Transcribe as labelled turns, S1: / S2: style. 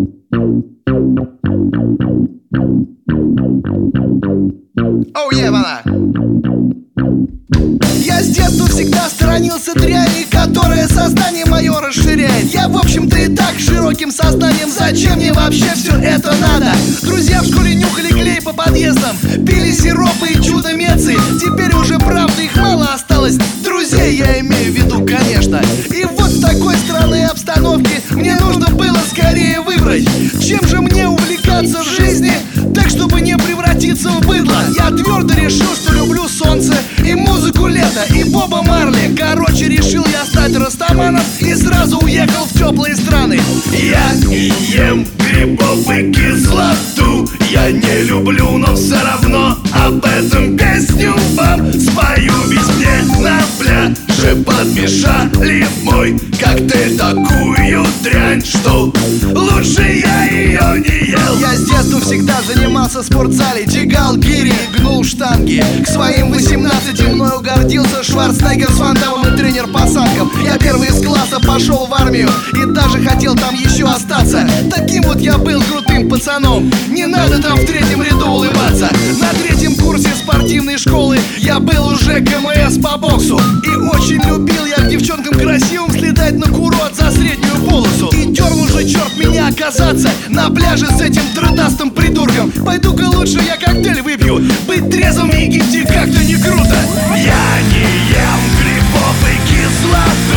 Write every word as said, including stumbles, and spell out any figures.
S1: Оу, ебана! Я с детства всегда сторонился дряни, которая сознание мое расширяет. Я, в общем-то, и так широким сознанием. Зачем мне вообще все это надо? Друзья в школе нюхали клей по подъездам, пили сиропы и чудо-мецы. Теперь уже, правда, их мало осталось. Друзей я имею в виду, конечно. И вот в такой странной обстановке мне нужно было скорее выбрать, чем же мне увлекаться в жизни, так чтобы не превратиться в быдло. Я твердо решил, что люблю солнце и музыку лета, и Боба Марли. Короче, решил я стать растаманом и сразу уехал в теплые страны.
S2: Я не ем грибов и кислоту, я не люблю, но все равно об этом песню вам спою. Ведь мне на пляже подмешали в мой коктейль такую дрянь, что лучше я ее не ел.
S1: Я с детства всегда занимался в спортзале, тягал гири и гнул штанги. К своим восемнадцати мною гордился Шварценеггер с Ван Даммом и тренер по санкам. Я первый из класса пошел в армию и даже хотел там еще остаться. Таким вот я был крутым пацаном, не надо там в третьем ряду улыбаться. На третьем курсе спортивной школы я был уже КМС по боксу. И очень любил я к девчонкам красивым слетать на курорт за среднюю полосу. И дернул же черт меня оказаться на пляже с этим трудастым придурком. Пойду-ка лучше я коктейль выпью, быть трезвым в Египте как-то не круто.
S2: Я не ем грибов и кислоты,